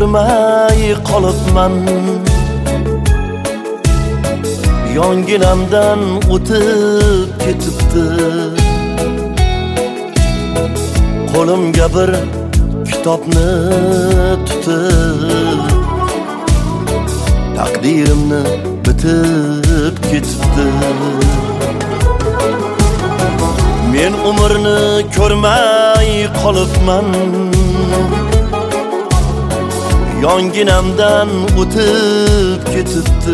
ko'rmay qolibman. Yonginamdan o'tib ketibdi. Qo'limga bir kitobni tutib, taqdirimni bitib ketibdi. Men umrni ko'rmay qolibman. Yonginamdan o'tib ketibdi.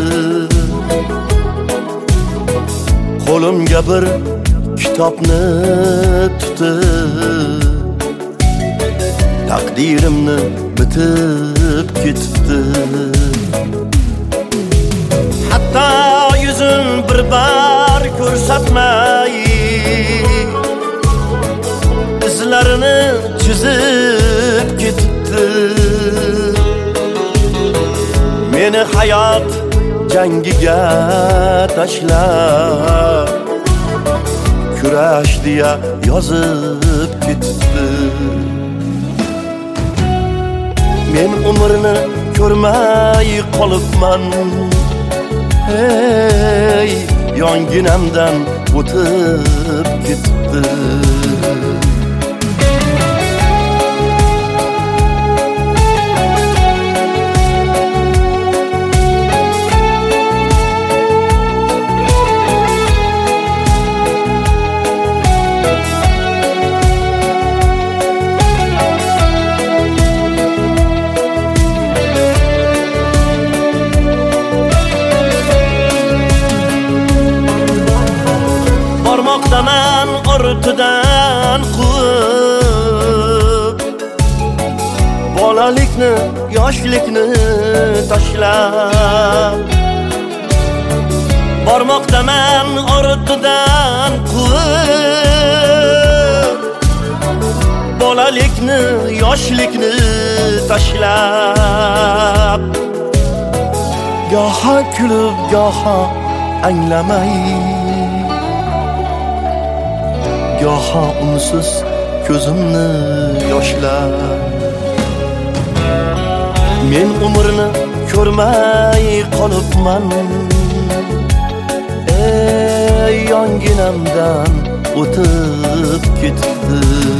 Qo'limga bir kitobni tutib, taqdirimni bitib ketibdi. Hatto yuzin bir bar ko'rsatmay, izlarini chizib ketibdi. Meni hayot jangiga tashlab, kurash deya yozib ketibdi. Men umrni ko'rmay qolibman. Hey, yonginamdan o'tib ketibdi. Bormoqdaman ortidan quvib, bolalikni, yoshlikni tashlab. Bormoqdaman ortidan quvib, bolalikni, yoshlikni tashlab. Goho kulib, goho anglamay, goho unsiz ko'zimni yoshlab. Men umrni ko'rmay qolibman. Ey, yonginamdan o'tib ketibdi.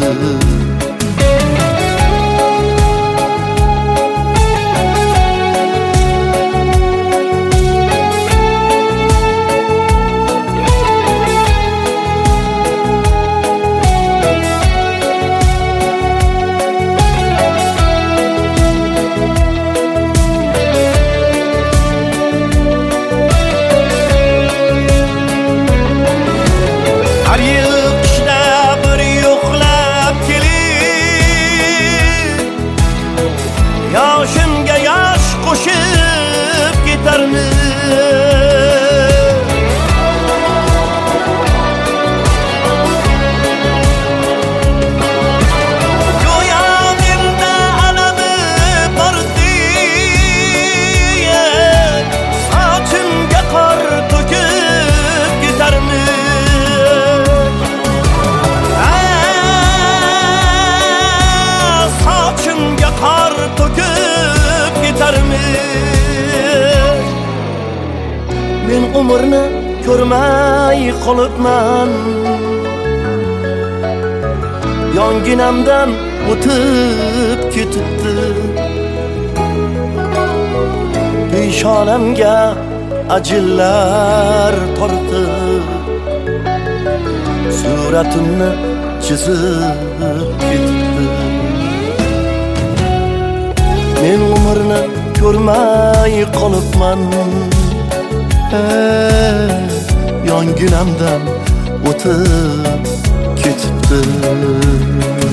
Har yil qishda bir yo'qlab kelib, yoshimga yosh qo'shib ketarmiz. Go'yo menda alami bordiya, sochimga qor to'kib ketarmiz. Qor to'kib ketarmiz. Men umrni ko'rmay qolibman. Yonginamdan o'tib ketibdi. Peshonamga ajinlar tortib, suratimni chizib ketibdi. Men umrni ko'rmay qolibman. Yonginamdan o'tib ketibdi.